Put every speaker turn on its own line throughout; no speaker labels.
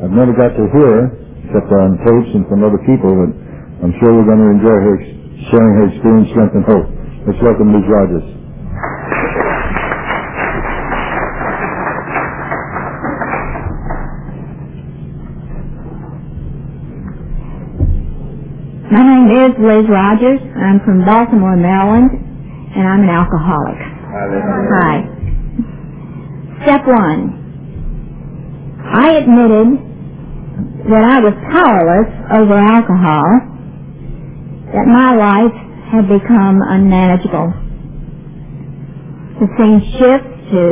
I've never got to hear her, except on tapes and from other people, but I'm sure we're going to enjoy her sharing her experience, strength, and hope. Let's welcome Liz Rogers.
My name is Liz Rogers. I'm from Baltimore, Maryland, and I'm an alcoholic. Hi. Step 1. I admitted that I was powerless over alcohol, that my life had become unmanageable. The scene shifts to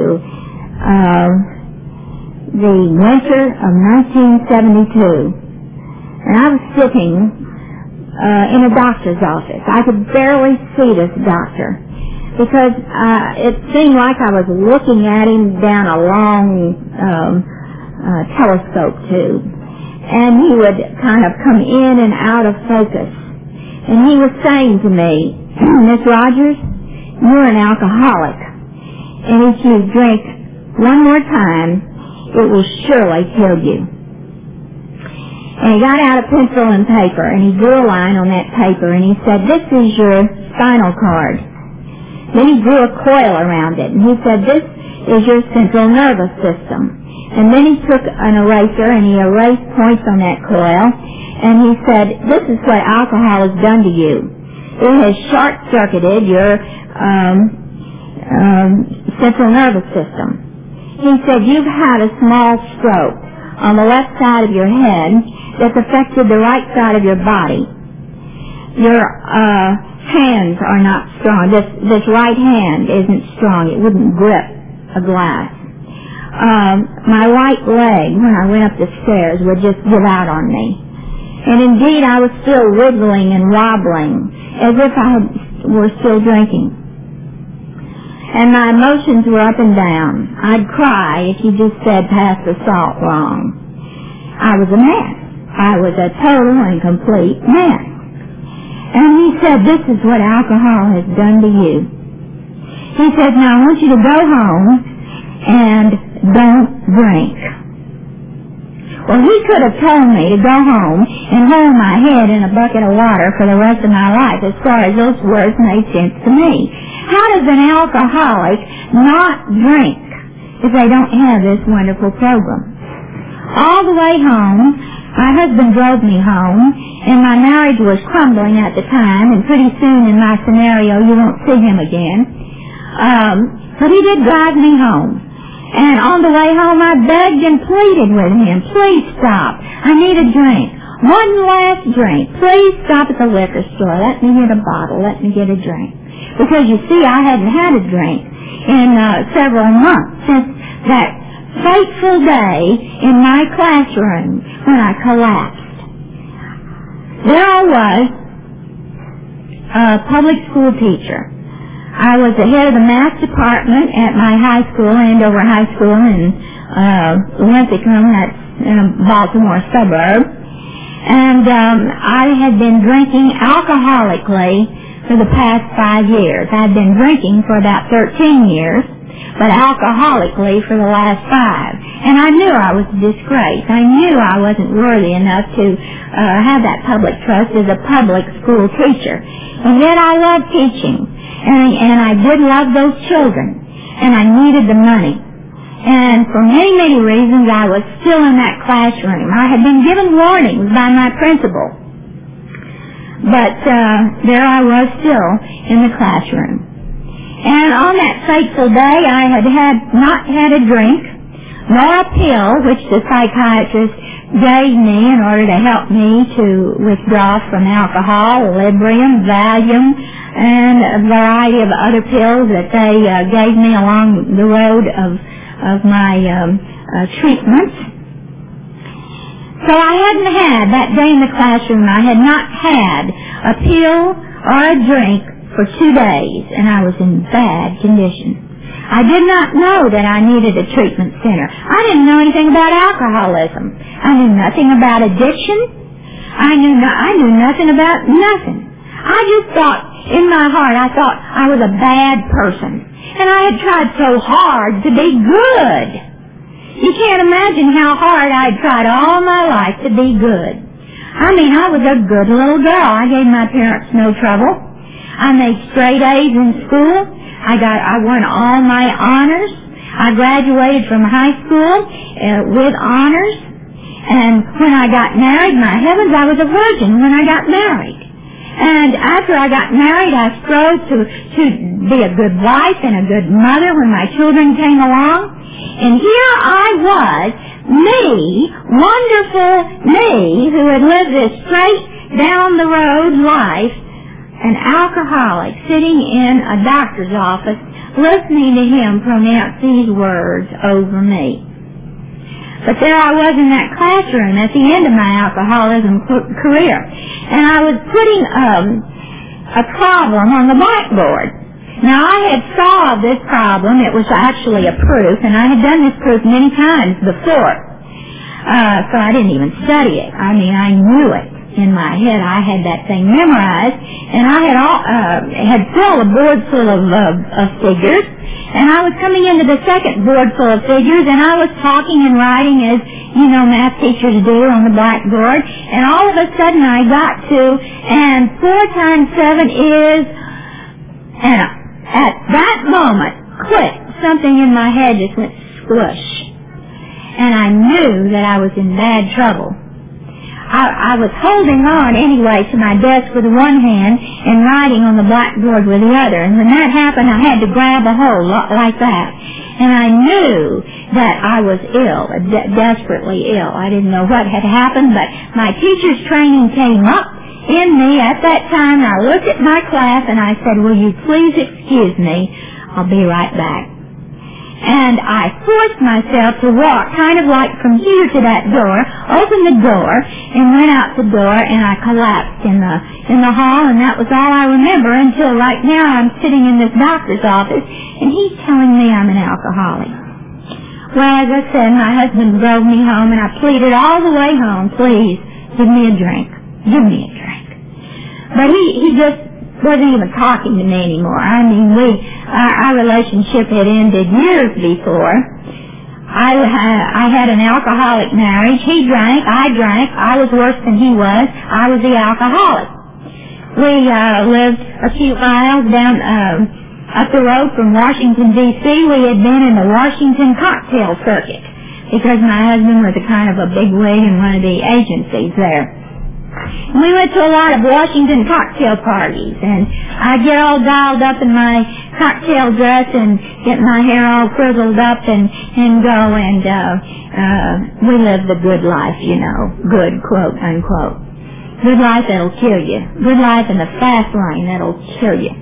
the winter of 1972, and I was sitting in a doctor's office. I could barely see this doctor because it seemed like I was looking at him down a long telescope tube, and he would kind of come in and out of focus. And he was saying to me, Miss Rogers, you're an alcoholic, and if you drink one more time, it will surely kill you. And he got out a pencil and paper, and he drew a line on that paper, and he said, this is your spinal cord. Then he drew a coil around it, and he said, this is your central nervous system. And then he took an eraser, and he erased points on that coil, and he said, this is what alcohol has done to you. It has short-circuited your central nervous system. He said, you've had a small stroke on the left side of your head that's affected the right side of your body. Your hands are not strong. This right hand isn't strong. It wouldn't grip a glass. My right leg, when I went up the stairs, would just give out on me. And indeed, I was still wiggling and wobbling, as if I were still drinking. And my emotions were up and down. I'd cry if you just said pass the salt wrong. I was a mess. I was a total and complete mess. And he said, this is what alcohol has done to you. He said, now I want you to go home and don't drink. Well, he could have told me to go home and hold my head in a bucket of water for the rest of my life, as far as those words made sense to me. How does an alcoholic not drink if they don't have this wonderful program? All the way home, my husband drove me home, and my marriage was crumbling at the time, and pretty soon in my scenario you won't see him again. But he did drive me home. And on the way home I begged and pleaded with him, please stop. I need a drink. One last drink. Please stop at the liquor store. Let me get a bottle. Let me get a drink. Because you see, I hadn't had a drink in several months since that fateful day in my classroom when I collapsed. There I was, a public school teacher. I was the head of the math department at my high school, Andover High School in Linthicum, that's in a Baltimore suburb. And I had been drinking alcoholically for the past 5 years. I'd been drinking for about 13 years, but alcoholically for the last 5. And I knew I was a disgrace. I knew I wasn't worthy enough to have that public trust as a public school teacher. And yet I loved teaching. And I did love those children. And I needed the money. And for many, many reasons, I was still in that classroom. I had been given warnings by my principal. But there I was still in the classroom. And on that fateful day, I had not had a drink, nor a pill, which the psychiatrist gave me in order to help me to withdraw from alcohol, Librium, Valium, and a variety of other pills that they gave me along the road of my treatments. So I hadn't had, that day in the classroom, I had not had a pill or a drink for 2 days, and I was in bad condition. I did not know that I needed a treatment center. I didn't know anything about alcoholism. I knew nothing about addiction. I knew nothing about nothing. I just thought, in my heart, I thought I was a bad person. And I had tried so hard to be good. You can't imagine how hard I'd tried all my life to be good. I mean, I was a good little girl. I gave my parents no trouble. I made straight A's in school. I won all my honors. I graduated from high school with honors. And when I got married, my heavens, I was a virgin when I got married. And after I got married, I strove to be a good wife and a good mother when my children came along. And here I was, me, wonderful me, who had lived this straight down the road life, an alcoholic, sitting in a doctor's office, listening to him pronounce these words over me. But there I was in that classroom at the end of my alcoholism career, and I was putting a problem on the blackboard. Now, I had solved this problem. It was actually a proof, and I had done this proof many times before, so I didn't even study it. I mean, I knew it in my head. I had that thing memorized, and I had filled a board full of figures, and I was coming into the second board full of figures, and I was talking and writing as, you know, math teachers do on the blackboard, and all of a sudden I got to, and 4 times 7 is, and at that moment, click, something in my head just went squish, and I knew that I was in bad trouble. I was holding on anyway to my desk with one hand and writing on the blackboard with the other. And when that happened, I had to grab a hold like that. And I knew that I was ill, desperately ill. I didn't know what had happened, but my teacher's training came up in me at that time. I looked at my class and I said, "Will you please excuse me? I'll be right back." And I forced myself to walk kind of like from here to that door, opened the door, and went out the door, and I collapsed in the hall, and that was all I remember until right now I'm sitting in this doctor's office, and he's telling me I'm an alcoholic. Well, as I said, my husband drove me home, and I pleaded all the way home, "Please, give me a drink. Give me a drink." But he just wasn't even talking to me anymore. I mean, our relationship had ended years before. I had an alcoholic marriage. He drank, I drank. I was worse than he was. I was the alcoholic. We lived a few miles down up the road from Washington, D.C. We had been in the Washington cocktail circuit because my husband was a kind of a big wig in one of the agencies there. We went to a lot of Washington cocktail parties, and I'd get all dialed up in my cocktail dress and get my hair all frizzled up and go, and we lived the good life, you know, good, quote, unquote. Good life that'll kill you. Good life in the fast lane that'll kill you.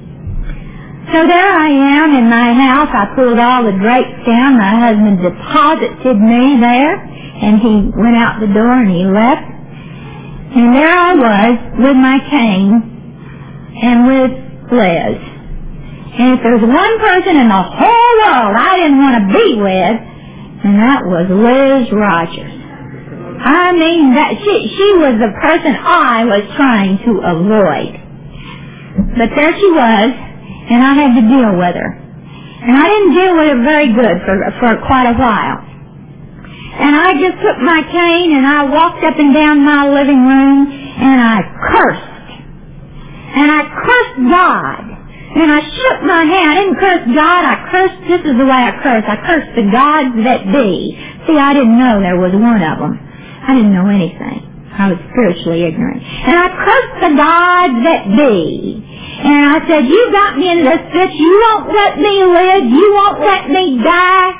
So there I am in my house. I pulled all the drapes down. My husband deposited me there, and he went out the door and he left. And there I was with my cane and with Liz. And if there's one person in the whole world I didn't want to be with, and that was Liz Rogers. I mean, that she was the person I was trying to avoid. But there she was, and I had to deal with her. And I didn't deal with her very good for quite a while. And I just took my cane and I walked up and down my living room and I cursed. And I cursed God. And I shook my hand. I didn't curse God. I cursed, this is the way I cursed. I cursed the gods that be. See, I didn't know there was one of them. I didn't know anything. I was spiritually ignorant. And I cursed the gods that be. And I said, "You got me into this bitch. You won't let me live. You won't let me die."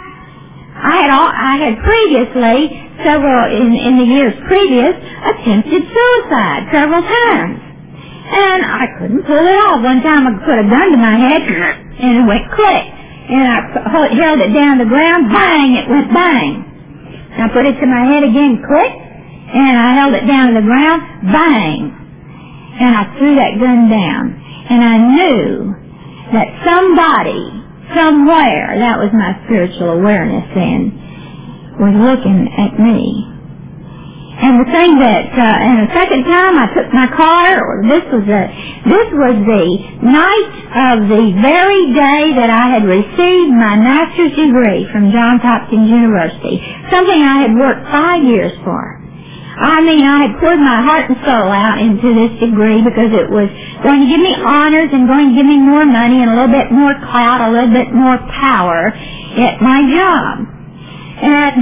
I had previously, in the years previous, attempted suicide several times. And I couldn't pull it off. One time I put a gun to my head, and it went click. And I held it down the ground, bang, it went bang. And I put it to my head again, click, and I held it down to the ground, bang. And I threw that gun down. And I knew that somebody, somewhere, that was my spiritual awareness then, was looking at me. And the thing that, and the second time I took my car, this was the night of the very day that I had received my master's degree from Johns Hopkins University, something I had worked 5 years for. I mean, I had poured my heart and soul out into this degree because it was going to give me honors and going to give me more money and a little bit more clout, a little bit more power at my job. And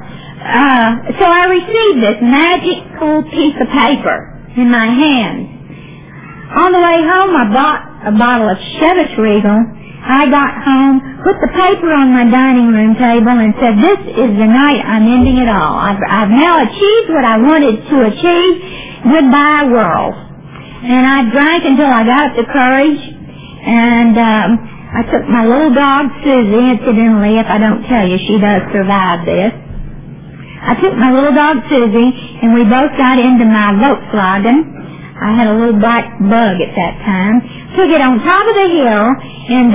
so I received this magical piece of paper in my hand. On the way home, I bought a bottle of Chivas Regal. I got home, put the paper on my dining room table, and said, "This is the night I'm ending it all. I've now achieved what I wanted to achieve. Goodbye, world." And I drank until I got up the courage, and I took my little dog, Susie. Incidentally, if I don't tell you, she does survive this. I took my little dog, Susie, and we both got into my Volkswagen. I had a little black bug at that time. Took it on top of the hill and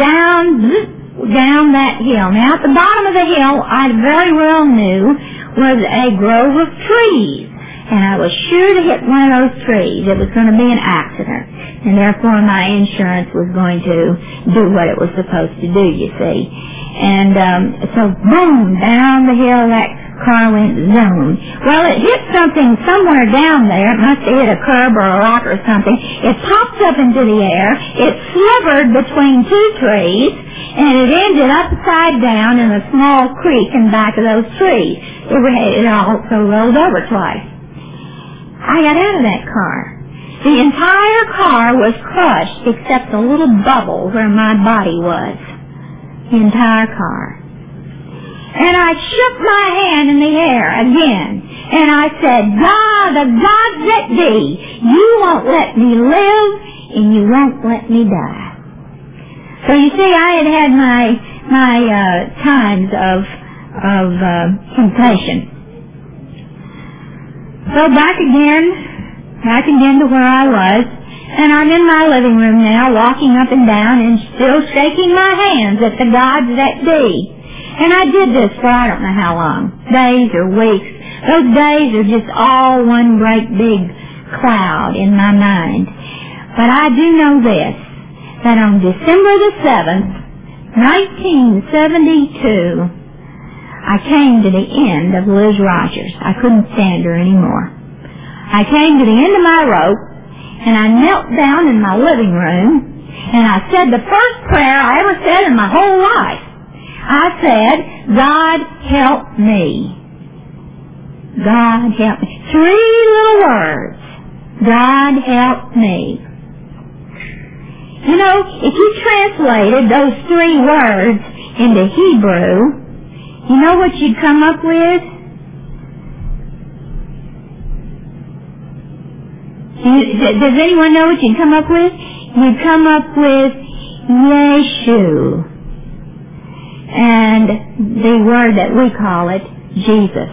down that hill. Now, at the bottom of the hill, I very well knew was a grove of trees. And I was sure to hit one of those trees. It was going to be an accident. And therefore, my insurance was going to do what it was supposed to do, you see. And so, boom, down the hill that car went zoom. Well, it hit something somewhere down there. It must have hit a curb or a rock or something. It popped up into the air. It slivered between two trees, and it ended upside down in a small creek in back of those trees. It also rolled over twice. I got out of that car. The entire car was crushed except the little bubble where my body was. The entire car. And I shook my hand in the air again, and I said, "God, the gods that be, you won't let me live, and you won't let me die." So you see, I had my times of temptation. So back again to where I was, and I'm in my living room now, walking up and down, and still shaking my hands at the gods that be. And I did this for I don't know how long, days or weeks. Those days are just all one great big cloud in my mind. But I do know this, that on December the 7th, 1972, I came to the end of Liz Rogers. I couldn't stand her anymore. I came to the end of my rope, and I knelt down in my living room, and I said the first prayer I ever said in my whole life. I said, "God help me. God help me." 3 little words. God help me. You know, if you translated those 3 words into Hebrew, you know what you'd come up with? Does anyone know what you'd come up with? You'd come up with Yeshu. And the word that we call it, Jesus.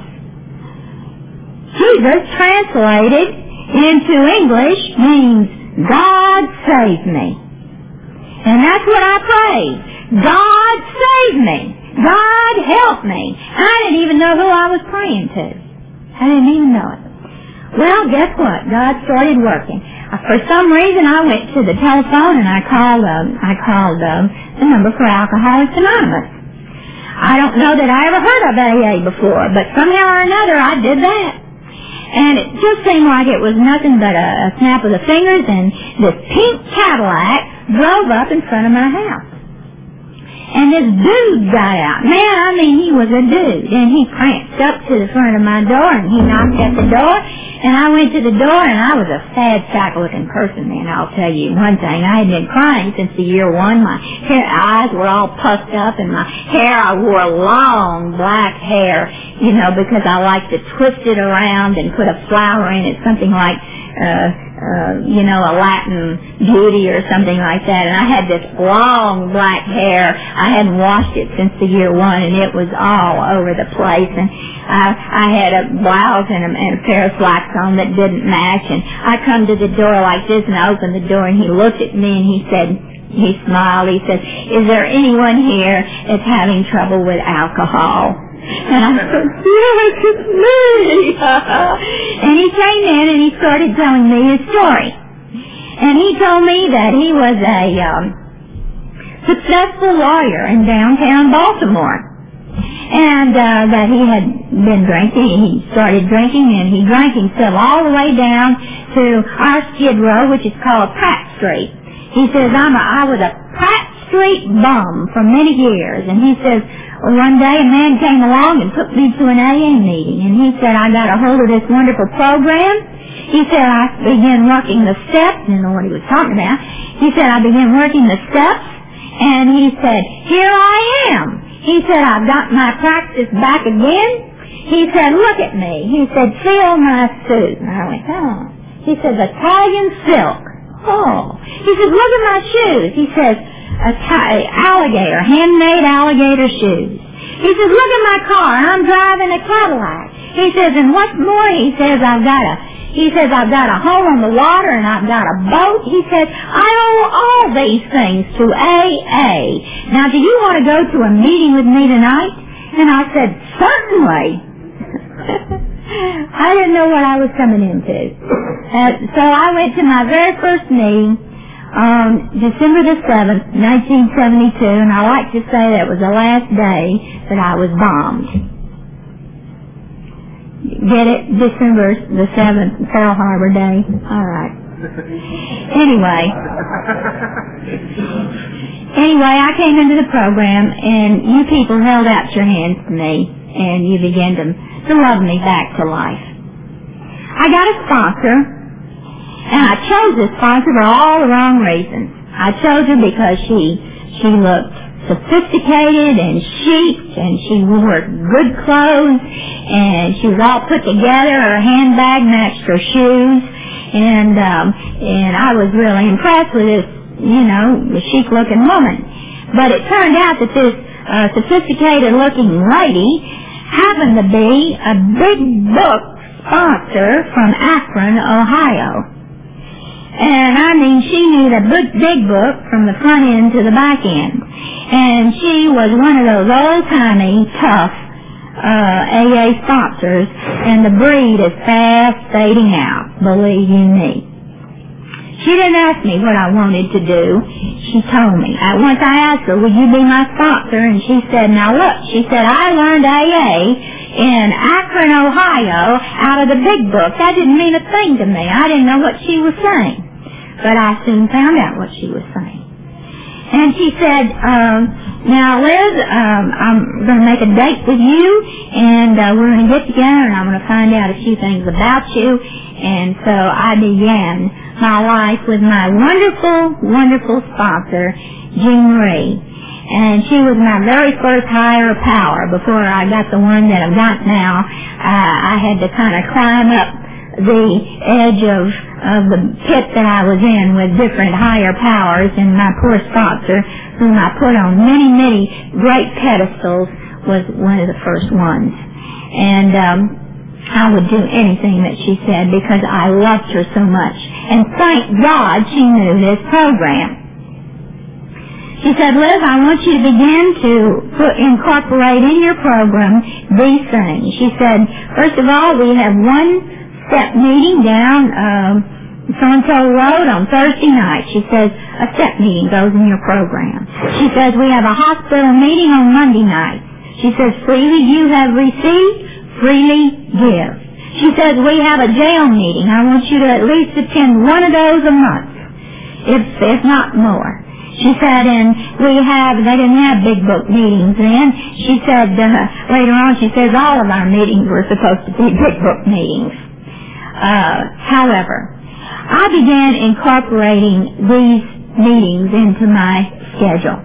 Jesus, translated into English, means God save me. And that's what I prayed. God save me. God help me. I didn't even know who I was praying to. I didn't even know it. Well, guess what? God started working. For some reason, I went to the telephone and I called the number for Alcoholics Anonymous. I don't know that I ever heard of AA before, but somehow or another I did that. And it just seemed like it was nothing but a snap of the fingers, and this pink Cadillac drove up in front of my house. And this dude got out. Man, I mean, he was a dude. And he pranced up to the front of my door, and he knocked at the door. And I went to the door, and I was a sad, sack-looking person, man. I'll tell you one thing. I had been crying since the year 1. My eyes were all puffed up, and my hair, I wore long black hair, you know, because I liked to twist it around and put a flower in it, something like a Latin beauty or something like that. And I had this long black hair. I hadn't washed it since the year 1, and it was all over the place. And I had a blouse and a pair of slacks on that didn't match. And I come to the door like this, and I opened the door, and he looked at me, and he smiled. He said, "Is there anyone here that's having trouble with alcohol?" And I said, yes, it's me. And he came in and he started telling me his story. And he told me that he was a successful lawyer in downtown Baltimore. And that he had been drinking. He started drinking, and he drank himself all the way down to our Skid Row, which is called Pratt Street. He says, I was a Pratt Street bum for many years. And he says, one day a man came along and took me to an AA meeting. And he said, I got a hold of this wonderful program. He said, I began working the steps. I didn't know what he was talking about. He said, I began working the steps. And he said, here I am. He said, I've got my practice back again. He said, look at me. He said, feel my suit. And I went, oh. He said, Italian silk. Oh. He said, look at my shoes. He says, alligator, handmade alligator shoes. He says, look at my car. I'm driving a Cadillac. He says, and what's more, he says, I've got a hole in the water and I've got a boat. He said, I owe all these things to AA. Now, do you want to go to a meeting with me tonight? And I said, certainly. I didn't know what I was coming into. So I went to my very first meeting on December the 7th, 1972, and I like to say that was the last day that I was bombed. Get it? December the 7th, Pearl Harbor Day. All right. Anyway, I came into the program, and you people held out your hands to me, and you began to love me back to life. I got a sponsor, and I chose this sponsor for all the wrong reasons. I chose her because she looked sophisticated and chic, and she wore good clothes, and she was all put together. Her handbag matched her shoes, and I was really impressed with this, chic-looking woman. But it turned out that this sophisticated-looking lady happened to be a big book sponsor from Akron, Ohio. And I mean, she knew the big book from the front end to the back end. And she was one of those old-timey, tough AA sponsors, and the breed is fast fading out, believe you me. She didn't ask me what I wanted to do. She told me. Once I asked her, would you be my sponsor? And she said, now look, she said, I learned AA in Akron, Ohio, out of the big book. That didn't mean a thing to me. I didn't know what she was saying. But I soon found out what she was saying. And she said, now Liz, I'm going to make a date with you, and we're going to get together, and I'm going to find out a few things about you. And so I began my life with my wonderful, wonderful sponsor, Jean Marie. And she was my very first higher power. Before I got the one that I've got now, I had to kind of climb up the edge of the pit that I was in with different higher powers, and my poor sponsor, whom I put on many, many great pedestals, was one of the first ones. And I would do anything that she said because I loved her so much. And thank God she knew this program. She said, Liz, I want you to begin to incorporate in your program these things. She said, first of all, we have one step meeting down so-and-so road on Thursday night. She says, a step meeting goes in your program. She says, we have a hospital meeting on Monday night. She says, freely you have received, freely give. She says, we have a jail meeting. I want you to at least attend one of those a month, if not more. She said, and they didn't have big book meetings then. She said, later on, she says, all of our meetings were supposed to be big book meetings. However, I began incorporating these meetings into my schedule.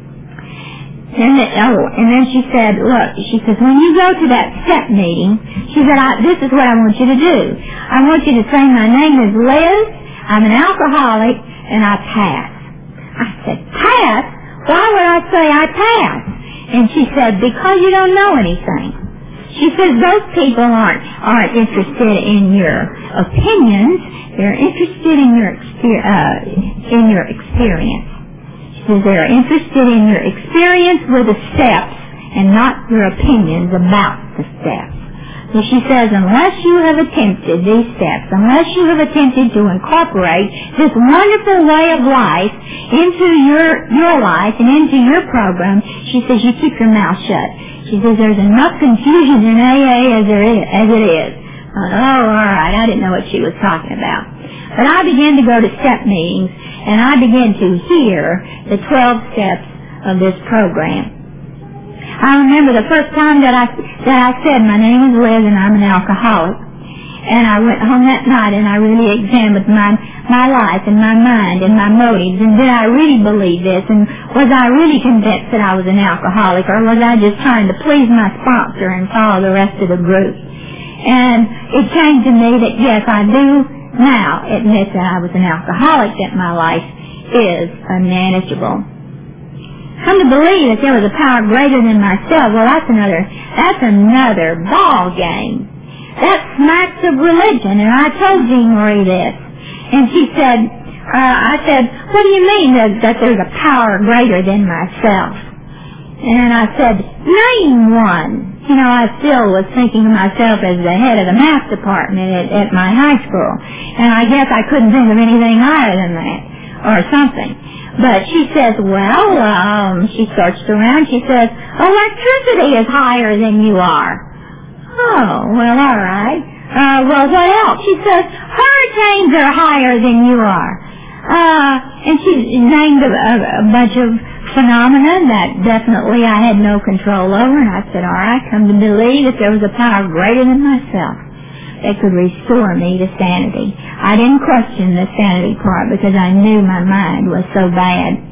And then she said, look, she says, when you go to that step meeting, she said, this is what I want you to do. I want you to say, my name is Liz, I'm an alcoholic, and I pass. I said, pass? Why would I say I pass? And she said, because you don't know anything. She says, those people aren't interested in your opinions, they're interested in your experience. She says, they're interested in your experience with the steps and not your opinions about the steps. So she says, unless you have attempted these steps, unless you have attempted to incorporate this wonderful way of life into your life and into your program, she says, you keep your mouth shut. She says, there's enough confusion in AA as it is. Oh, all right, I didn't know what she was talking about. But I began to go to step meetings, and I began to hear the 12 steps of this program. I remember the first time that I said, my name is Liz and I'm an alcoholic. And I went home that night and I really examined my life and my mind and my motives. And did I really believe this? And was I really convinced that I was an alcoholic? Or was I just trying to please my sponsor and follow the rest of the group? And it came to me that, yes, I do now admit that I was an alcoholic, that my life is unmanageable. Come to believe that there was a power greater than myself, well, that's another ball game. That smacks of religion, and I told Jean Marie this. And she said, I said, what do you mean that there's a power greater than myself? And I said, name one. You know, I still was thinking of myself as the head of the math department at my high school. And I guess I couldn't think of anything higher than that, or something. But she says, well, she searched around. She says, electricity is higher than you are. Oh, well, all right. Well, what else? She says, hurricanes are higher than you are. And she named a bunch of phenomena that definitely I had no control over. And I said, all right, come to believe that there was a power greater than myself that could restore me to sanity. I didn't question the sanity part because I knew my mind was so bad.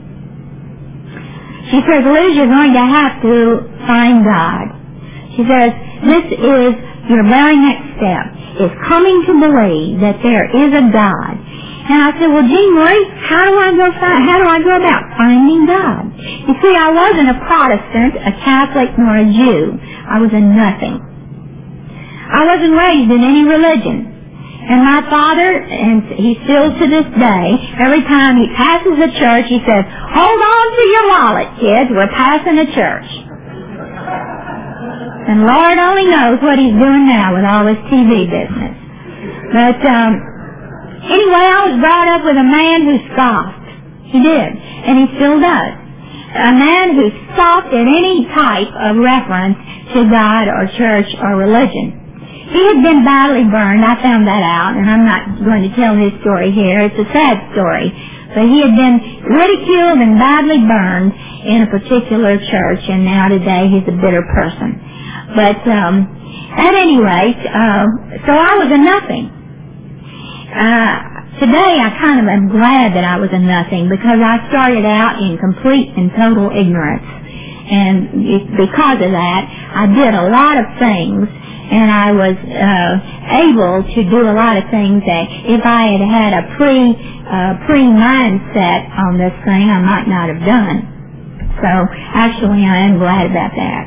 She says, Liz, you're going to have to find God. She says, this is your very next step, is coming to believe that there is a God. And I said, well, Jean Marie, how do I go about finding God? You see, I wasn't a Protestant, a Catholic, nor a Jew. I was a nothing. I wasn't raised in any religion. And my father, and he still to this day, every time he passes a church, he says, hold on to your wallet, kids, we're passing a church. And Lord only knows what he's doing now with all this TV business. But anyway, I was brought up with a man who scoffed. He did, and he still does. A man who scoffed at any type of reference to God or church or religion. He had been badly burned. I found that out, and I'm not going to tell his story here. It's a sad story. But he had been ridiculed and badly burned in a particular church, and now today he's a bitter person. But at any rate, so I was a nothing. Today I kind of am glad that I was a nothing because I started out in complete and total ignorance. And because of that, I did a lot of things. And I was able to do a lot of things that if I had had a pre-mindset on this thing, I might not have done. So actually, I am glad about that.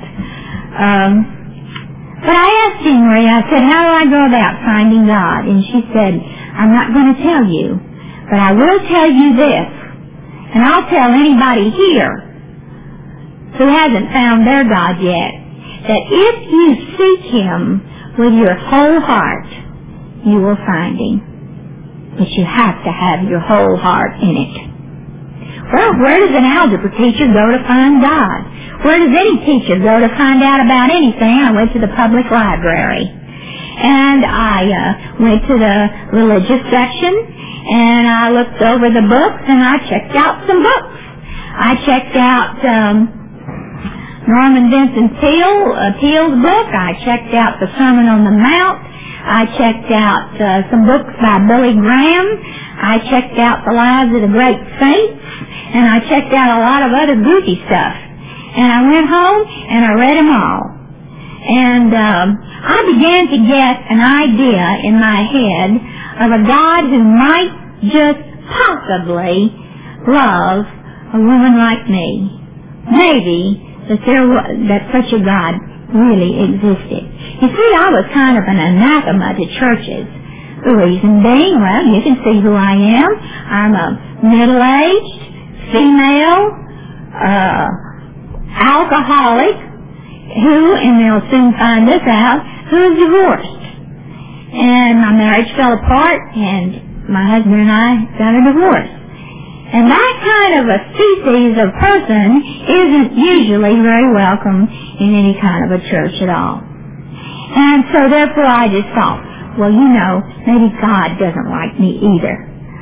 But I asked Jean Marie, I said, how do I go about finding God? And she said, I'm not going to tell you, but I will tell you this, and I'll tell anybody here who hasn't found their God yet, that if you seek Him with your whole heart, you will find Him. But you have to have your whole heart in it. Well, where does an algebra teacher go to find God? Where does any teacher go to find out about anything? I went to the public library. And I went to the religious section, and I looked over the books, and I checked out some books. I checked out Norman Vincent Peale's book. I checked out the Sermon on the Mount. I checked out some books by Billy Graham. I checked out the lives of the great saints. And I checked out a lot of other goofy stuff. And I went home and I read them all. And I began to get an idea in my head of a God who might just possibly love a woman like me. Maybe that such a God really existed. You see, I was kind of an anathema to churches. The reason being, well, you can see who I am. I'm a middle-aged, female, alcoholic, and they'll soon find this out, who is divorced. And my marriage fell apart, and my husband and I got a divorce. And that kind of a species of person isn't usually very welcome in any kind of a church at all. And so therefore I just thought, well, you know, maybe God doesn't like me either.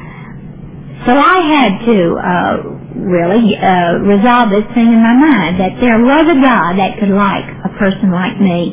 So I had to really resolve this thing in my mind, that there was a God that could like a person like me.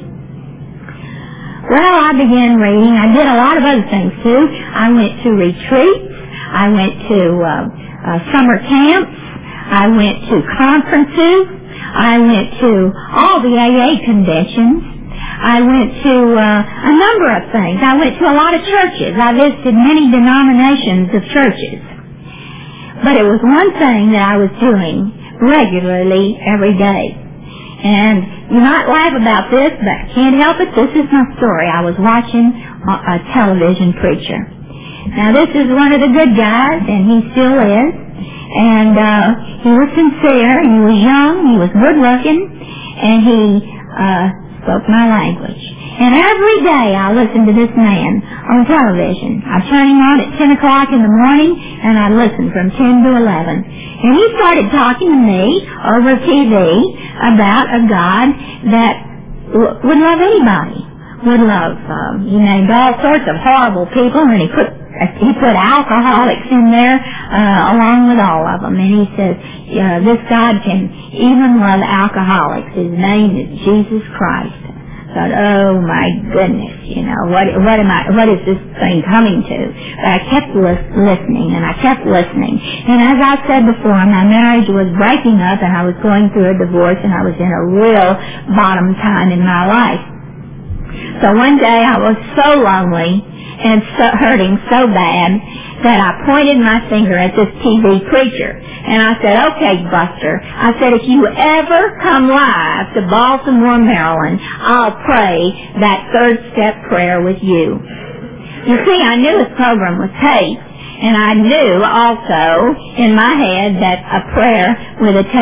Well, I began reading. I did a lot of other things too. I went to retreats. I went to summer camps. I went to conferences. I went to all the AA conventions. I went to a number of things. I went to a lot of churches. I visited many denominations of churches. But it was one thing that I was doing regularly every day. And you might laugh about this, but I can't help it. This is my story. I was watching a television preacher. Now, this is one of the good guys, and he still is. And he was sincere, he was young, he was good-looking, and he spoke my language. And every day I listened to this man on television. I'd turn him on at 10 o'clock in the morning, and I'd listen from 10 to 11. And he started talking to me over TV about a God that would love anybody. Would love, he named all sorts of horrible people, and he put alcoholics in there along with all of them. And he says, this God can even love alcoholics. His name is Jesus Christ. I thought, oh my goodness, you know, what is this thing coming to? But I kept listening, and I kept listening. And as I said before, my marriage was breaking up, and I was going through a divorce, and I was in a real bottom time in my life. So one day I was so lonely and hurting so bad that I pointed my finger at this TV preacher. And I said, okay, Buster, I said, if you ever come live to Baltimore, Maryland, I'll pray that third step prayer with you. You see, I knew his program was taped, and I knew also in my head that a prayer with a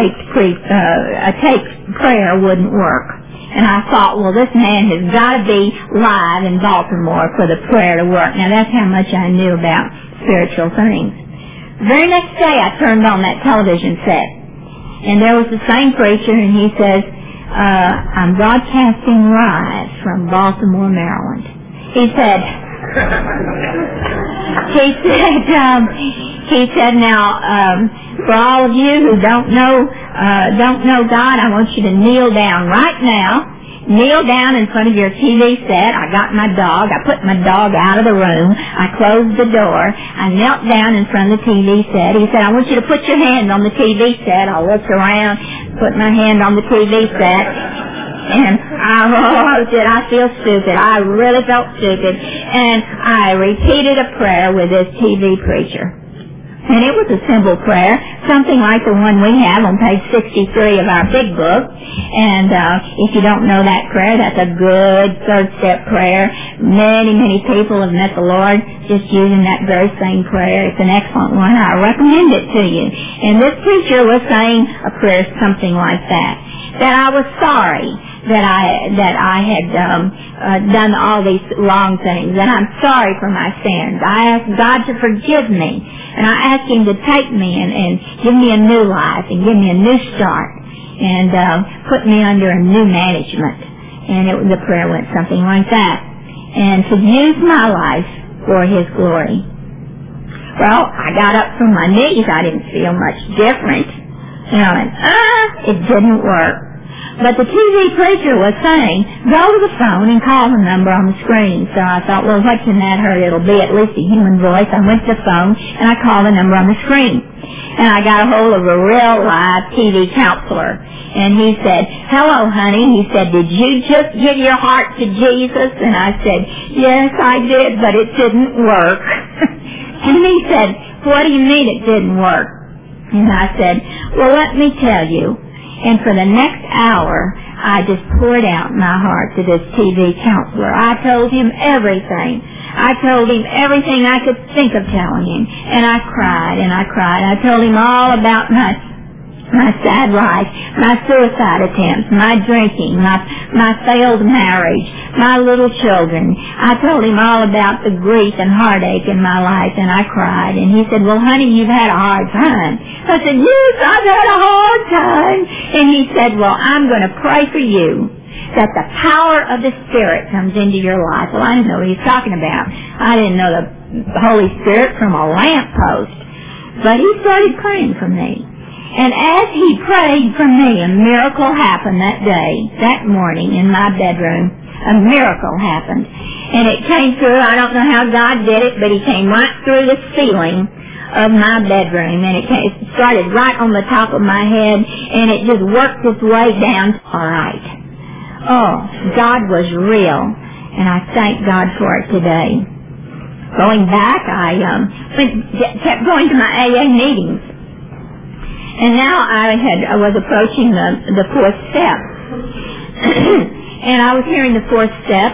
taped prayer wouldn't work. And I thought, well, this man has got to be live in Baltimore for the prayer to work. Now, that's how much I knew about spiritual things. The very next day, I turned on that television set, and there was the same preacher, and he says, I'm broadcasting live from Baltimore, Maryland. He said, now, for all of you who don't know God, I want you to kneel down right now. Kneel down in front of your TV set. I got my dog. I put my dog out of the room. I closed the door. I knelt down in front of the TV set. He said, I want you to put your hand on the TV set. I looked around, put my hand on the TV set. And I feel stupid. I really felt stupid. And I repeated a prayer with this TV preacher. And it was a simple prayer, something like the one we have on page 63 of our big book. And if you don't know that prayer, that's a good third step prayer. Many, many people have met the Lord just using that very same prayer. It's an excellent one. I recommend it to you. And this preacher was saying a prayer something like that. That I was sorry that I had done all these wrong things, and I'm sorry for my sins. I asked God to forgive me, and I asked Him to take me and give me a new life and give me a new start and put me under a new management. And the prayer went something like that. And to use my life for His glory. Well, I got up from my knees. I didn't feel much different. And I went, it didn't work. But the TV preacher was saying, go to the phone and call the number on the screen. So I thought, well, what can that hurt? It'll be at least a human voice. I went to the phone and I called the number on the screen. And I got a hold of a real live TV counselor. And he said, hello, honey. He said, did you just give your heart to Jesus? And I said, yes, I did, but it didn't work. And he said, what do you mean it didn't work? And I said, well, let me tell you. And for the next hour, I just poured out my heart to this TV counselor. I told him everything. I told him everything I could think of telling him. And I cried and I cried. I told him all about my sad life, my suicide attempts, my drinking, my failed marriage, my little children. I told him all about the grief and heartache in my life, and I cried. And he said, well, honey, you've had a hard time. I said, yes, I've had a hard time. And he said, well, I'm going to pray for you that the power of the Spirit comes into your life. Well, I didn't know what he was talking about. I didn't know the Holy Spirit from a lamppost. But he started praying for me. And as he prayed for me, a miracle happened that day, that morning in my bedroom. A miracle happened. And it came through, I don't know how God did it, but he came right through the ceiling of my bedroom. And it started right on the top of my head, and it just worked its way down. All right. Oh, God was real, and I thank God for it today. Going back, I kept going to my AA meetings. And now I was approaching the fourth step. And I was hearing the fourth step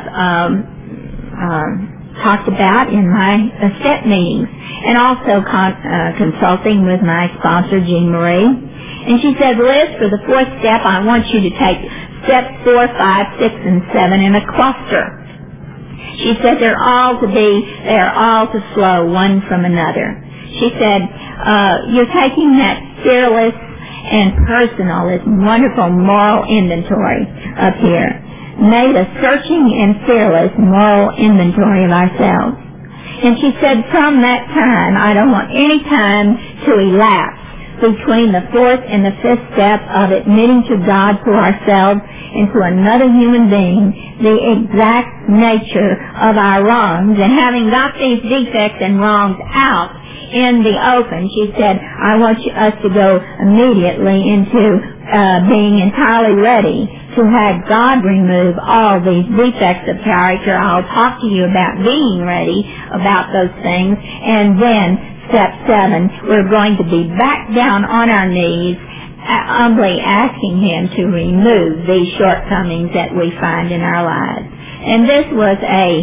talked about in my step meetings, and also consulting with my sponsor, Jean Marie. And she said, Liz, for the fourth step, I want you to take steps 4, 5, 6, and 7 in a cluster. She said they are all to flow one from another. She said, you're taking that fearless and personal, this wonderful moral inventory up here. Made a searching and fearless moral inventory of ourselves. And she said, from that time, I don't want any time to elapse between the fourth and the fifth step of admitting to God to ourselves and to another human being the exact nature of our wrongs. And having got these defects and wrongs out in the open, she said, I want us to go immediately into being entirely ready to have God remove all these defects of character. I'll talk to you about being ready about those things. And then step 7, we're going to be back down on our knees, humbly asking him to remove these shortcomings that we find in our lives. And this was a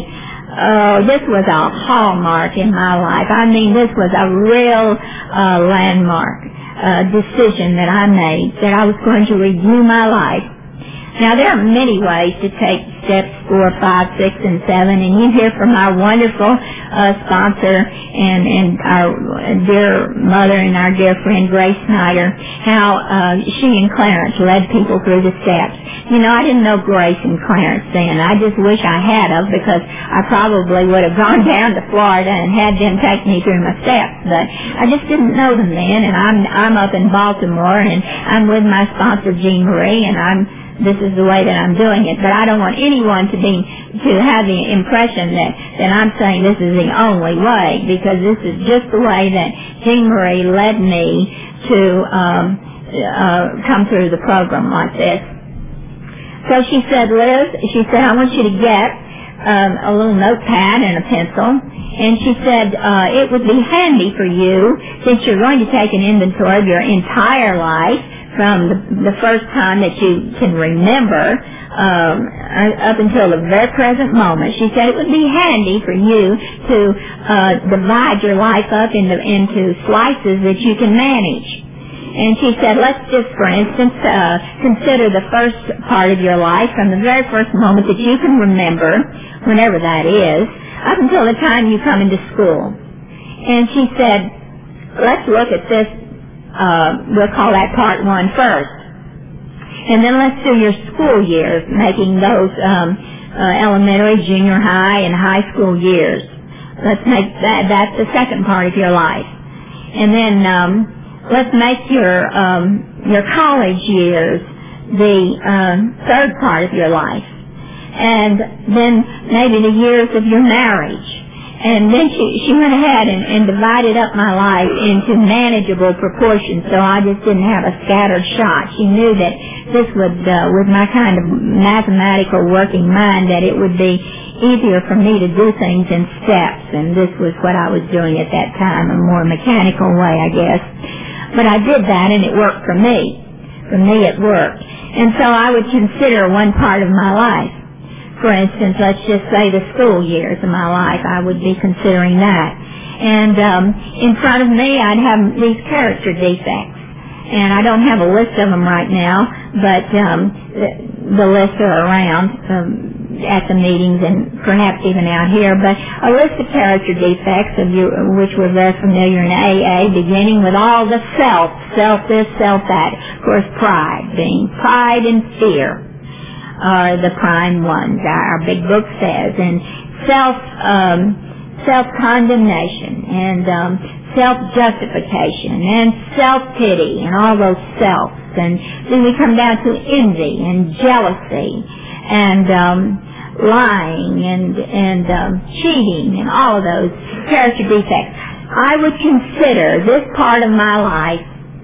hallmark in my life. I mean, this was a real landmark decision that I made, that I was going to review my life. Now, there are many ways to take steps 4, 5, 6, and 7, and you hear from our wonderful sponsor and our dear mother and our dear friend Grace Snyder, how she and Clarence led people through the steps. You know, I didn't know Grace and Clarence then. I just wish I had of, because I probably would have gone down to Florida and had them take me through my steps. But I just didn't know them then, and I'm up in Baltimore, and I'm with my sponsor Jean Marie, and this is the way that I'm doing it. But I don't want anyone to have the impression that I'm saying this is the only way, because this is just the way that Jean Marie led me to come through the program like this. So she said, Liz, I want you to get a little notepad and a pencil. And she said, it would be handy for you, since you're going to take an inventory of your entire life, from the first time that you can remember up until the very present moment. She said it would be handy for you to divide your life up into slices that you can manage. And she said, let's just, for instance, consider the first part of your life from the very first moment that you can remember, whenever that is, up until the time you come into school. And she said, let's look at this. We'll call that part 1 first. And then let's do your school years, making those elementary, junior high, and high school years. Let's make that's the second part of your life. And then let's make your college years the third part of your life. And then maybe the years of your marriage. And then she went ahead and divided up my life into manageable proportions, so I just didn't have a scattered shot. She knew that this would, with my kind of mathematical working mind, that it would be easier for me to do things in steps, and this was what I was doing at that time, a more mechanical way, I guess. But I did that, and it worked for me. For me, it worked. And so I would consider one part of my life. For instance, let's just say the school years of my life, I would be considering that. And in front of me, I'd have these character defects. and I don't have a list of them right now, but the lists are around at the meetings and perhaps even out here, but a list of character defects which we're very familiar in AA, beginning with all the self this, self that. Of course, pride and fear are the prime ones, our big book says, and self-condemnation and self-justification and self-pity and all those selves. And then we come down to envy and jealousy and lying and cheating and all of those character defects. I would consider this part of my life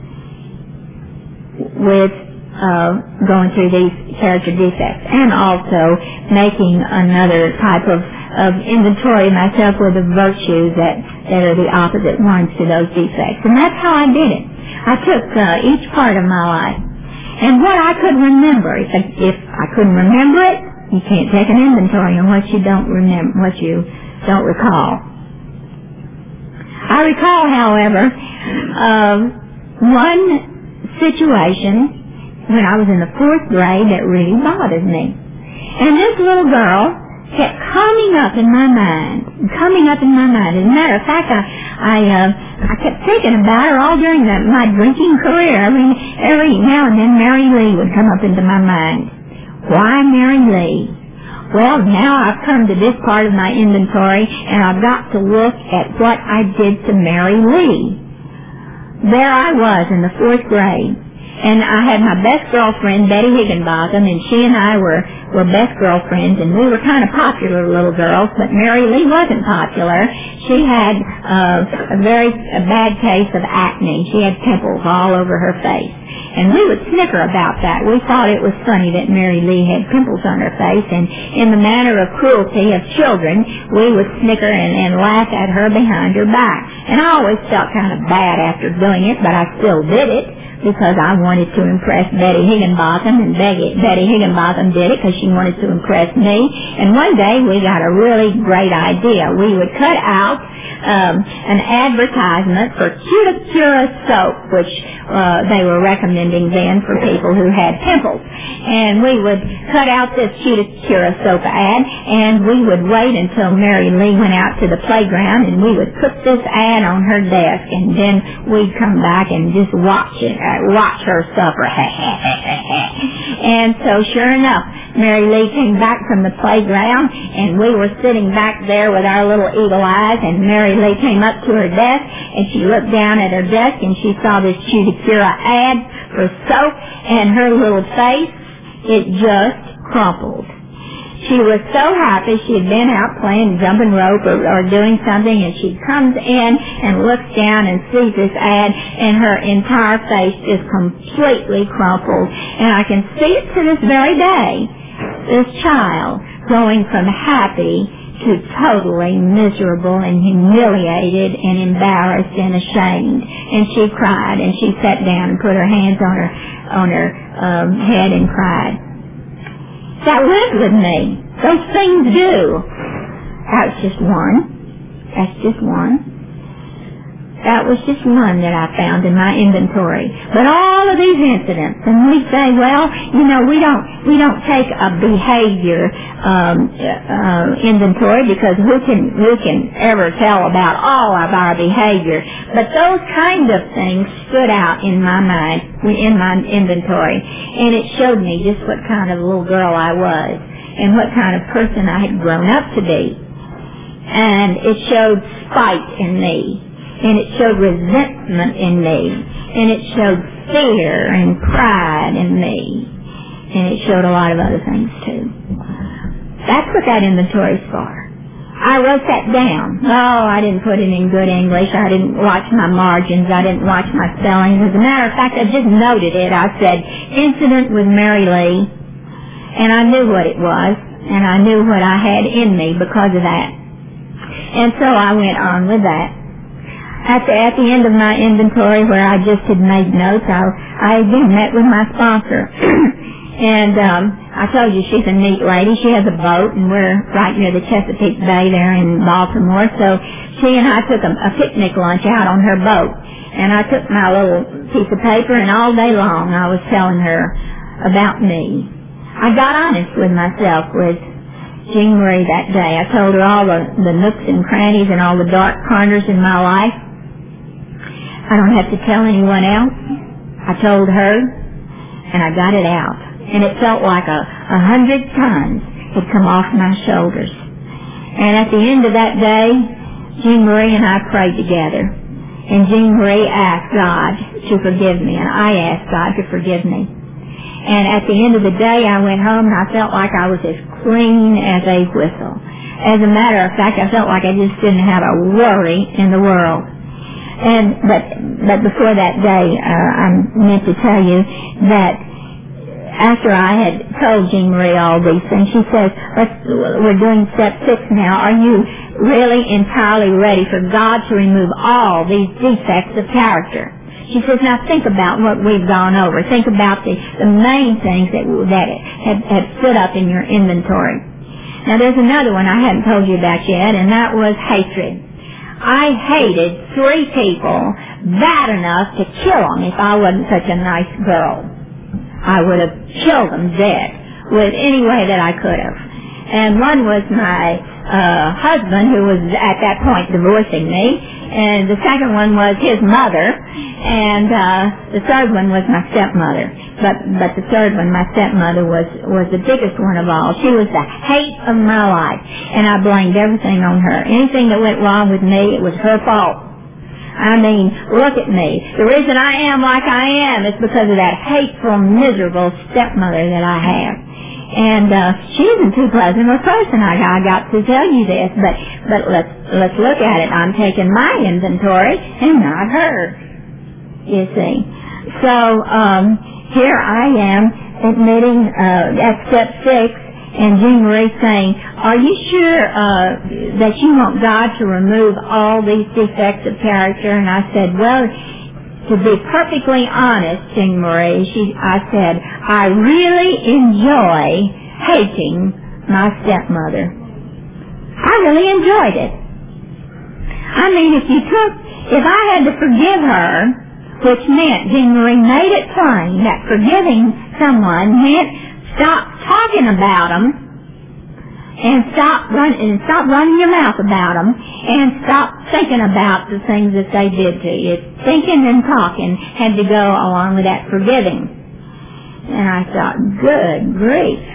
with going through these character defects and also making another type of inventory myself with the virtues that are the opposite ones to those defects. And that's how I did it. I took each part of my life. And what I could remember, if I couldn't remember it, you can't take an inventory on what you don't remember, what you don't recall. I recall, however, one situation when I was in the 4th grade that really bothered me. And this little girl kept coming up in my mind. As a matter of fact, I kept thinking about her all during my drinking career. Every now and then Mary Lee would come up into my mind. Why Mary Lee? Well, now I've come to this part of my inventory, and I've got to look at what I did to Mary Lee. There I was in the 4th grade. And I had my best girlfriend, Betty Higginbotham, and she and I were best girlfriends, and we were kind of popular little girls, but Mary Lee wasn't popular. She had a bad case of acne. She had pimples all over her face. And we would snicker about that. We thought it was funny that Mary Lee had pimples on her face, and in the manner of cruelty of children, we would snicker and laugh at her behind her back. And I always felt kind of bad after doing it, but I still did it, because I wanted to impress Betty Higginbotham, and Betty Higginbotham did it because she wanted to impress me. And one day we got a really great idea. We would cut out an advertisement for Cuticura soap, which they were recommending then for people who had pimples. And we would cut out this Cuticura soap ad, and we would wait until Mary Lee went out to the playground, and we would put this ad on her desk, and then we'd come back and just watch her suffer. And so sure enough, Mary Lee came back from the playground, and we were sitting back there with our little eagle eyes, and Mary Lee came up to her desk, and she looked down at her desk, and she saw this Cuticura ad for soap, and her little face, it just crumpled. She was so happy. She had been out playing jumping rope or doing something, and she comes in and looks down and sees this ad, and her entire face is completely crumpled. And I can see it to this very day, this child going from happy to totally miserable and humiliated and embarrassed and ashamed. And she cried, and she sat down and put her hands on her head and cried. That lived with me. Those things do. That's just one. That was just one that I found in my inventory. But all of these incidents, and we say, well, we don't take a behavior inventory, because who can ever tell about all of our behavior? But those kind of things stood out in my mind, in my inventory, and it showed me just what kind of little girl I was and what kind of person I had grown up to be. And it showed spite in me. And it showed resentment in me. And it showed fear and pride in me. And it showed a lot of other things too. That's what that inventory is for. I wrote that down. Oh, I didn't put it in good English. I didn't watch my margins. I didn't watch my spelling. As a matter of fact, I just noted it. I said, incident with Mary Lee. And I knew what it was. And I knew what I had in me because of that. And so I went on with that. At the end of my inventory, where I just had made notes, I again met with my sponsor. And I told you she's a neat lady. She has a boat, and we're right near the Chesapeake Bay there in Baltimore. So she and I took a picnic lunch out on her boat. And I took my little piece of paper, and all day long I was telling her about me. I got honest with myself with Jean Marie that day. I told her all the nooks and crannies and all the dark corners in my life. I don't have to tell anyone else. I told her, and I got it out. And it felt like 100 tons had come off my shoulders. And at the end of that day, Jean Marie and I prayed together. And Jean Marie asked God to forgive me, and I asked God to forgive me. And at the end of the day, I went home and I felt like I was as clean as a whistle. As a matter of fact, I felt like I just didn't have a worry in the world. But before that day, I meant to tell you that after I had told Jean Marie all these things, she says, we're doing step 6 now. Are you really entirely ready for God to remove all these defects of character? She says, now think about what we've gone over. Think about the main things that have stood up in your inventory. Now there's another one I hadn't told you about yet, and that was hatred. I hated 3 people bad enough to kill them if I wasn't such a nice girl. I would have killed them dead with any way that I could have. And one was my husband, who was at that point divorcing me, and the second one was his mother, and the third one was my stepmother. But the third one, my stepmother, was the biggest one of all. She was the hate of my life, and I blamed everything on her. Anything that went wrong with me, it was her fault. I mean, look at me. The reason I am like I am is because of that hateful, miserable stepmother that I have. And she isn't too pleasant a person. I got to tell you this, but let's look at it. I'm taking my inventory and not hers. You see. So here I am admitting at step 6. And Jean Marie saying, are you sure that you want God to remove all these defects of character? And I said, well, to be perfectly honest, Jean Marie, I said, I really enjoy hating my stepmother. I really enjoyed it. I mean, if I had to forgive her, which meant, Jean Marie made it plain that forgiving someone meant stop talking about them, and stop running your mouth about them, and stop thinking about the things that they did to you. Thinking and talking had to go along with that forgiving. And I thought, good grief,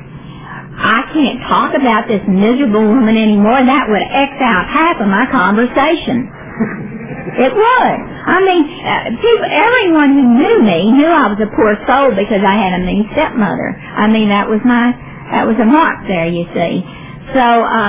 I can't talk about this miserable woman anymore. That would X out half of my conversation. It would. I mean, everyone who knew me knew I was a poor soul because I had a mean stepmother. I mean, that was a mark there, you see. So,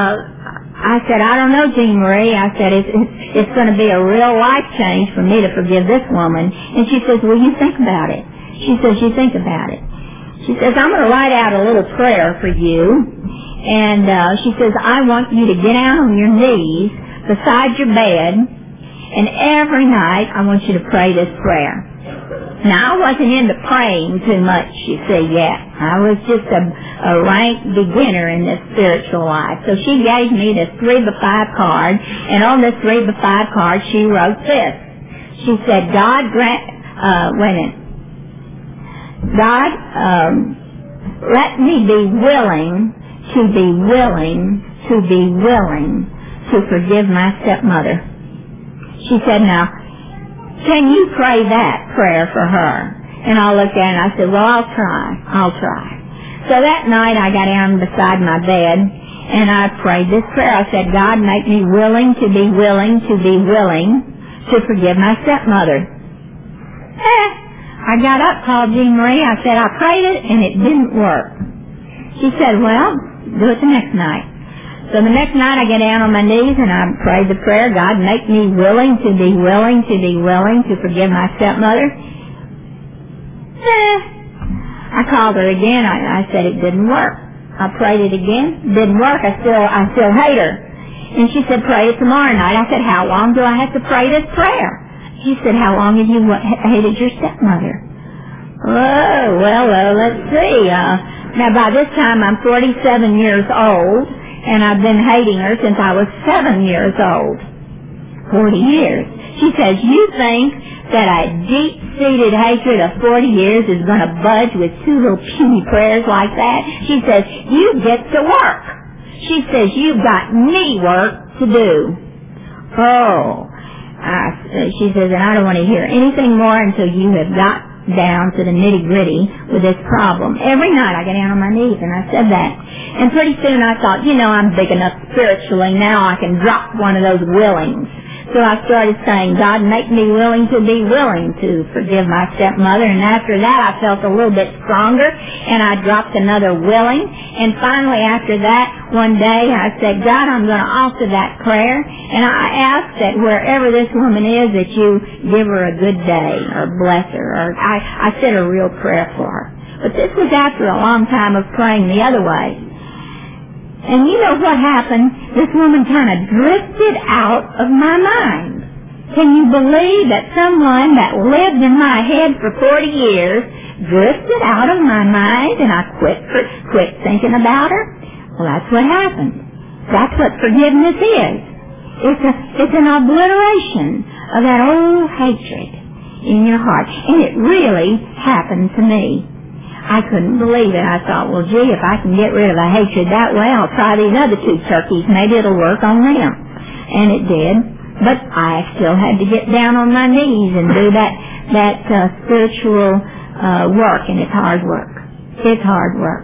I said, I don't know, Jean Marie. I said, it's going to be a real life change for me to forgive this woman. And she says, well, you think about it. She says, you think about it. She says, I'm going to write out a little prayer for you. And, she says, I want you to get down on your knees beside your bed. And every night, I want you to pray this prayer. Now, I wasn't into praying too much, you see, yet. I was just a rank beginner in this spiritual life. So she gave me this 3x5 card, and on this 3x5 card, she wrote this. She said, God, let me be willing to forgive my stepmother. She said, now, can you pray that prayer for her? And I looked at it and I said, well, I'll try. So that night I got down beside my bed and I prayed this prayer. I said, God, make me willing to forgive my stepmother. I got up, called Jean Marie. I said, I prayed it and it didn't work. She said, well, do it the next night. So the next night I get down on my knees and I prayed the prayer, God, make me willing to forgive my stepmother. I called her again. I said it didn't work. I prayed it again. Didn't work. I still hate her. And she said, pray it tomorrow night. I said, how long do I have to pray this prayer? She said, how long have you hated your stepmother? Oh, well, let's see. Now by this time I'm 47 years old. And I've been hating her since I was 7 years old. 40 years. She says, you think that a deep-seated hatred of 40 years is going to budge with two little puny prayers like that? She says, you get to work. She says, you've got knee work to do. She says, and I don't want to hear anything more until you have got down to the nitty-gritty with this problem. Every night I get down on my knees, and I said that. And pretty soon I thought, I'm big enough spiritually, now I can drop one of those willings. So I started saying, God, make me willing to be willing to forgive my stepmother. And after that, I felt a little bit stronger, and I dropped another willing. And finally, after that, one day, I said, God, I'm going to offer that prayer. And I ask that wherever this woman is, that you give her a good day, or bless her. Or I said a real prayer for her. But this was after a long time of praying the other way. And you know what happened? This woman kind of drifted out of my mind. Can you believe that someone that lived in my head for 40 years drifted out of my mind, and I quit thinking about her? Well, that's what happened. That's what forgiveness is. It's an obliteration of that old hatred in your heart. And it really happened to me. I couldn't believe it. I thought, well, gee, if I can get rid of the hatred that way, I'll try these other two turkeys. Maybe it'll work on them. And it did. But I still had to get down on my knees and do that spiritual work, and it's hard work. It's hard work.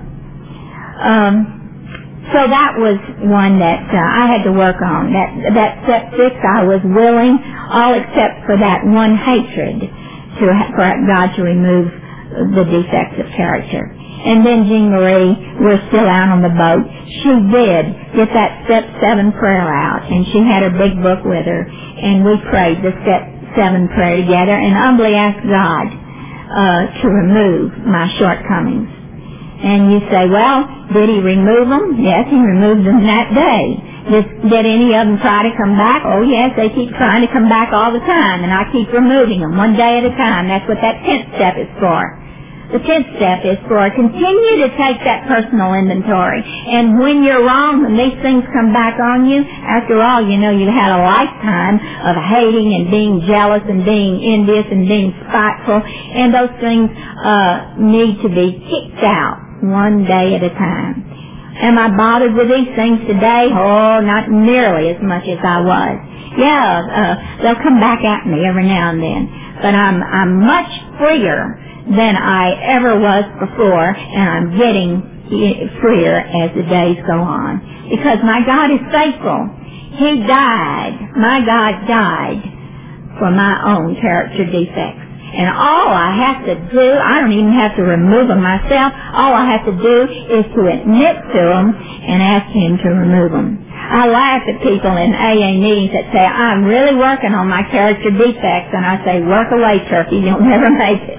So that was one that I had to work on. That step 6, I was willing, all except for that one hatred, for God to remove the defects of character. And then Jean Marie, we're still out on the boat. She did get that step 7 prayer out, and she had her big book with her, and we prayed the step 7 prayer together and humbly asked God to remove my shortcomings. And you say, well, did he remove them? Yes, he removed them that day. Did any of them try to come back? Oh, yes, they keep trying to come back all the time, and I keep removing them one day at a time. That's what that 10th step is for. The 10th step is for continue to take that personal inventory. And when you're wrong, when these things come back on you, after all, you've had a lifetime of hating and being jealous and being envious and being spiteful, and those things need to be kicked out one day at a time. Am I bothered with these things today? Oh, not nearly as much as I was. Yeah, they'll come back at me every now and then. But I'm much freer than I ever was before, and I'm getting freer as the days go on. Because my God is faithful. He died. My God died for my own character defects. And all I have to do, I don't even have to remove them myself. All I have to do is to admit to them and ask Him to remove them. I laugh at people in AA meetings that say, I'm really working on my character defects. And I say, work away, turkey. You'll never make it.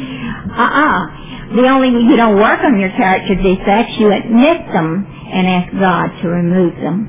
You don't work on your character defects. You admit them and ask God to remove them.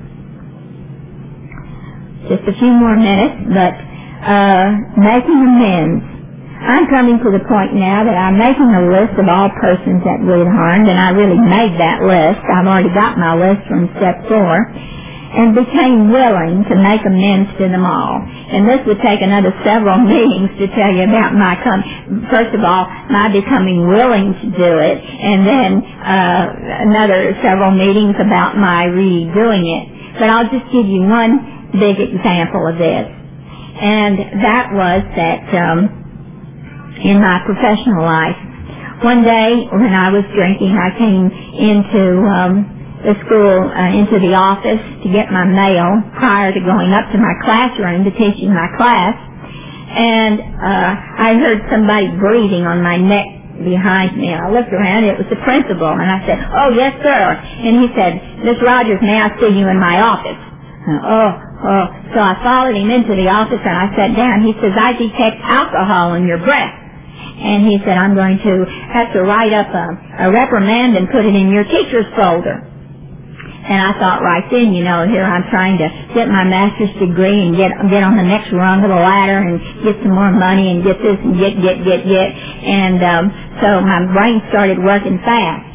Just a few more minutes, but making amends. I'm coming to the point now that I'm making a list of all persons that we'd harmed, and I really made that list. I've already got my list from step 4, and became willing to make amends to them all. And this would take another several meetings to tell you about first of all, my becoming willing to do it, and then another several meetings about my redoing it. But I'll just give you one big example of this. And that was that in my professional life, one day when I was drinking, I came into the school, into the office to get my mail prior to going up to my classroom to teaching my class. And I heard somebody breathing on my neck behind me. I looked around, it was the principal, and I said, oh, yes, sir. And he said, Miss Rogers, may I see you in my office? So I followed him into the office, and I sat down. He says, I detect alcohol in your breath. And he said, I'm going to have to write up a reprimand and put it in your teacher's folder. And I thought right then, here I'm trying to get my master's degree and get on the next rung of the ladder and get some more money and get this and get. And so my brain started working fast.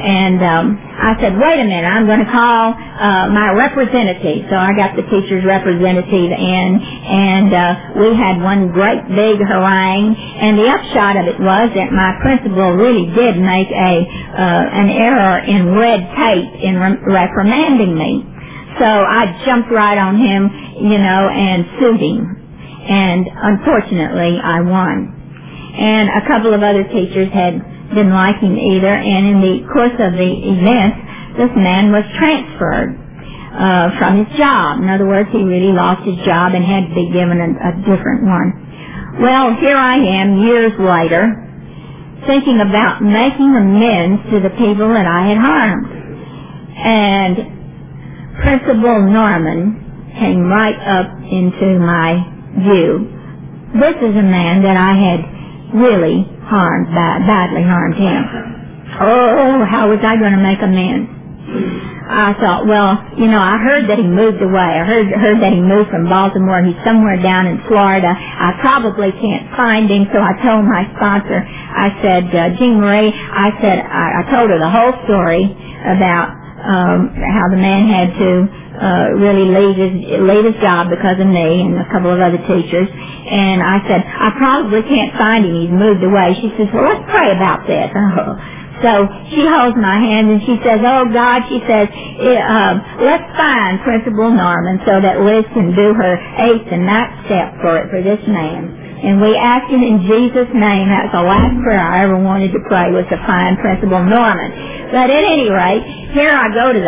And I said, wait a minute, I'm going to call my representative. So I got the teacher's representative in, and we had one great big harangue. And the upshot of it was that my principal really did make an error in red tape in reprimanding me. So I jumped right on him, and sued him. And unfortunately, I won. And a couple of other teachers didn't like him either, and in the course of the event, this man was transferred from his job. In other words, he really lost his job and had to be given a different one. Well, here I am, years later, thinking about making amends to the people that I had harmed. And Principal Norman came right up into my view. This is a man that I had really badly harmed him. Oh, how was I going to make amends? I thought, well, I heard that he moved away. I heard that he moved from Baltimore. He's somewhere down in Florida. I probably can't find him, so I told my sponsor, I said, Jean Marie, I told her the whole story about how the man had to really leave his job because of me and a couple of other teachers. And I said, I probably can't find him. He's moved away. She says, well, let's pray about this. So she holds my hand and she says, oh, God, she says, let's find Principal Norman so that Liz can do her 8th and 9th step for this man. And we asked him in Jesus' name. That's the last prayer I ever wanted to pray, was to find Principal Norman. But at any rate, here I go to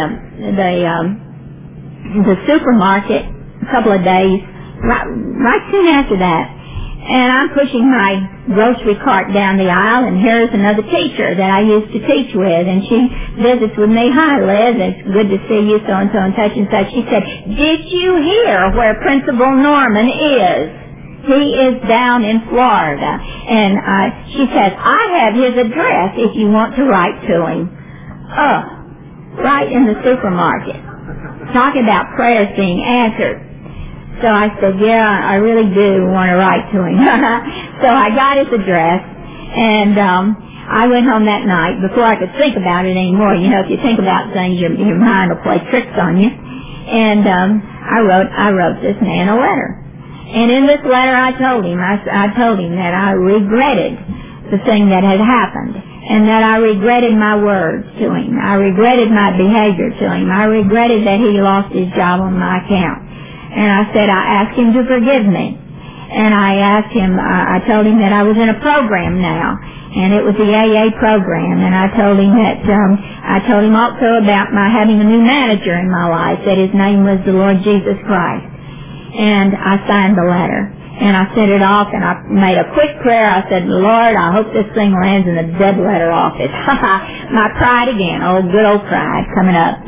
the supermarket a couple of days, right soon after that. And I'm pushing my grocery cart down the aisle, and here's another teacher that I used to teach with, and she visits with me. Hi, Liz, it's good to see you, so-and-so and such and such. She said, did you hear where Principal Norman is? He is down in Florida. And she says, I have his address if you want to write to him. Oh, right in the supermarket. Talking about prayers being answered. So I said, yeah, I really do want to write to him. So I got his address, and I went home that night before I could think about it anymore. If you think about things, your mind will play tricks on you. And I wrote this man a letter. And in this letter I told him that I regretted the thing that had happened, and that I regretted my words to him. I regretted my behavior to him. I regretted that he lost his job on my account. And I said, I asked him to forgive me. And I told him that I was in a program now, and it was the AA program. And I told him also about my having a new manager in my life, that his name was the Lord Jesus Christ. And I signed the letter. And I sent it off, and I made a quick prayer. I said, Lord, I hope this thing lands in the dead letter office. My pride again, good old pride coming up,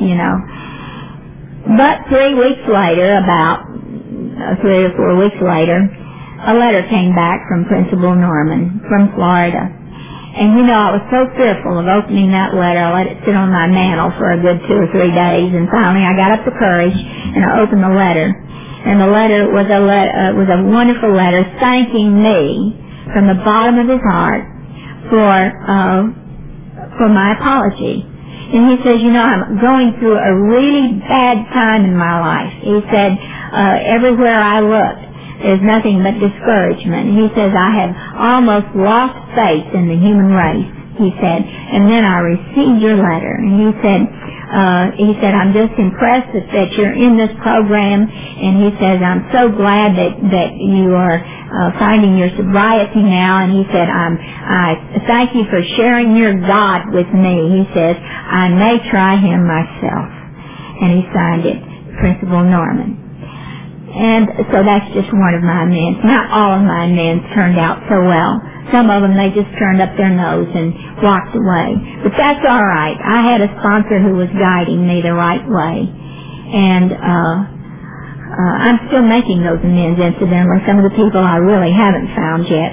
But 3 weeks later, about 3 or 4 weeks later, a letter came back from Principal Norman from Florida. And I was so fearful of opening that letter, I let it sit on my mantle for a good 2 or 3 days, and finally I got up the courage and I opened the letter. And the letter was a wonderful letter thanking me from the bottom of his heart for my apology. And he says, I'm going through a really bad time in my life. He said, everywhere I looked, there's nothing but discouragement. He says, I have almost lost faith in the human race, he said. And then I received your letter. And he said, I'm just impressed that you're in this program. And he says, I'm so glad that you are finding your sobriety now. And he said, I thank you for sharing your God with me. He says, I may try him myself. And he signed it, Principal Norman. And so that's just one of my amends. Not all of my amends turned out so well. Some of them, they just turned up their nose and walked away. But that's all right. I had a sponsor who was guiding me the right way. And I'm still making those amends, incidentally. Some of the people I really haven't found yet.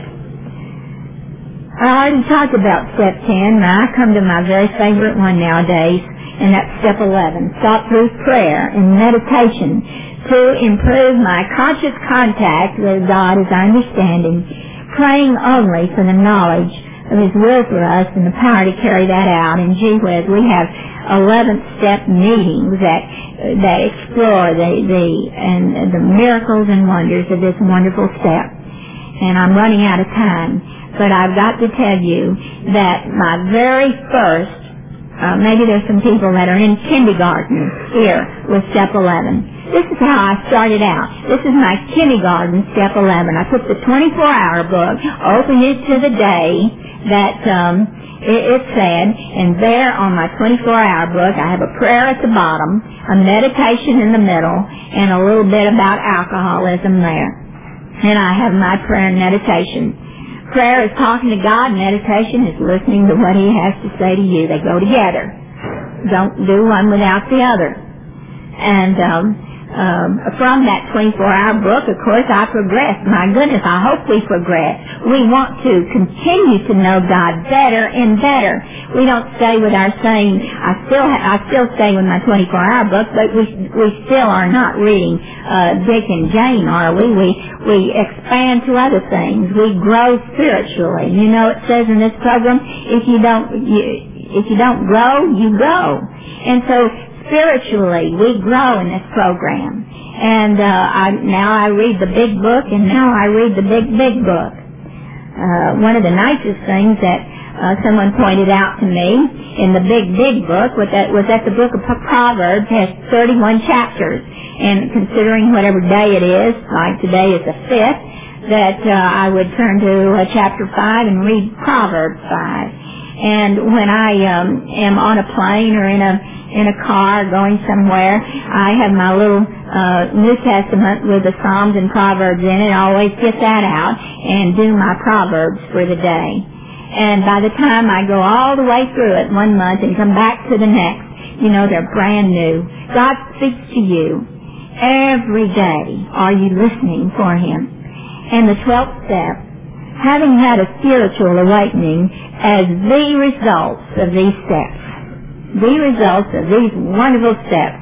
I already talked about Step 10. Now I come to my very favorite one nowadays, and that's Step 11. Sought through prayer and meditation to improve my conscious contact with God as I understand Him, praying only for the knowledge of His will for us and the power to carry that out. And gee whiz, we have 11th step meetings that explore the miracles and wonders of this wonderful step. And I'm running out of time, but I've got to tell you that my very first, maybe there's some people that are in kindergarten here with step 11. This is how I started out. This is my kindergarten, step 11. I took the 24-hour book, opened it to the day that it said, and there on my 24-hour book, I have a prayer at the bottom, a meditation in the middle, and a little bit about alcoholism there. And I have my prayer and meditation. Prayer is talking to God. Meditation is listening to what He has to say to you. They go together. Don't do one without the other. And from that 24-hour book, of course, I progressed. My goodness, I hope we progress. We want to continue to know God better and better. We don't stay with our saying, I still stay with my 24-hour book, but we still are not reading Dick and Jane, are we? We expand to other things. We grow spiritually. You know, it says in this program, if you don't grow, you go. And so spiritually, we grow in this program. And now I read the big book, and now I read the big book. One of the nicest things that someone pointed out to me in the big book was that the book of Proverbs has 31 chapters. And considering whatever day it is, like today is the 5th, that I would turn to chapter 5 and read Proverbs 5. And when I am on a plane or in a car going somewhere, I have my little New Testament with the Psalms and Proverbs in it. I always get that out and do my Proverbs for the day. And by the time I go all the way through it 1 month and come back to the next, you know, they're brand new. God speaks to you every day. Are you listening for Him? And the 12th step, having had a spiritual awakening as the results of these steps, the results of these wonderful steps,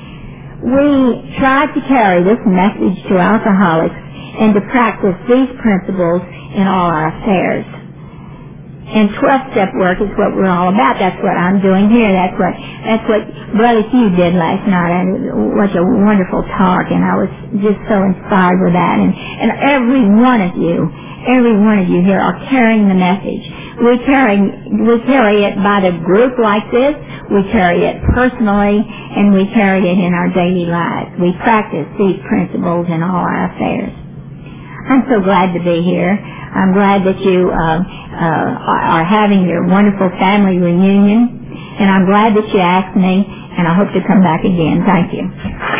we try to carry this message to alcoholics and to practice these principles in all our affairs. And 12-step work is what we're all about. That's what I'm doing here. That's what Brother Hugh did last night. And what a wonderful talk, and I was just so inspired with that. And every one of you here are carrying the message. We carry it by the group like this. We carry it personally, and we carry it in our daily lives. We practice these principles in all our affairs. I'm so glad to be here. I'm glad that you are having your wonderful family reunion, and I'm glad that you asked me, and I hope to come back again. Thank you.